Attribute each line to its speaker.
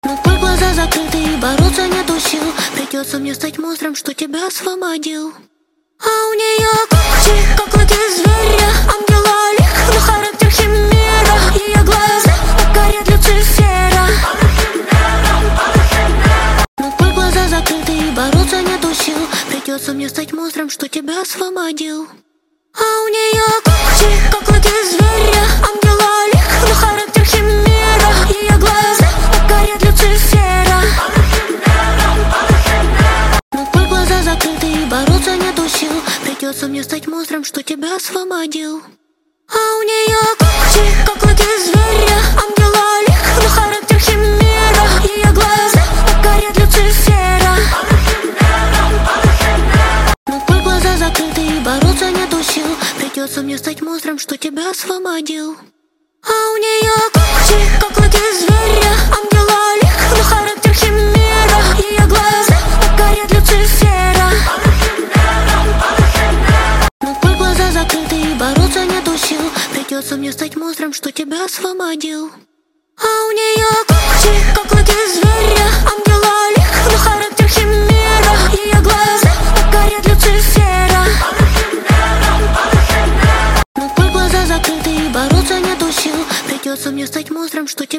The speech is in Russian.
Speaker 1: Но твои глаза закрыты и бороться нету сил. Придется мне стать монстром, что тебя освободил. А у нее когти, как клыки зверя, ангела лик, но характер химера. Ее глаза, как горят Люцифера. Но твои глаза закрыты и бороться нету сил. Придется мне стать монстром, что тебя освободил. А у нее когти, как клыки зверя, ангела лик, но характер химера. Ее глаза, как горят Люцифера. Но твои глаза закрыты и бороться нету сил. Придется мне стать монстром, что тебя освободил. А у нее когти, как клыки зверя, ангела лик, но характер химера. Ее глаза, как горят Люцифера. Но твои глаза закрыты и бороться нету сил. Придется мне стать монстром, что тебя освободил. А у нее когти, как клыки зверя, ангела лик, но характер химера. Ее глаза, как горят Люцифера. Но твои глаза закрыты и бороться нету сил. Придется мне стать монстром, что тебя освободил. А у нее когти, как клыки зверя, ангела лик, но характер химера. Ее глаза, как горят Люцифера. Но твои глаза закрыты и бороться нету сил. Придется мне стать монстром, что тебя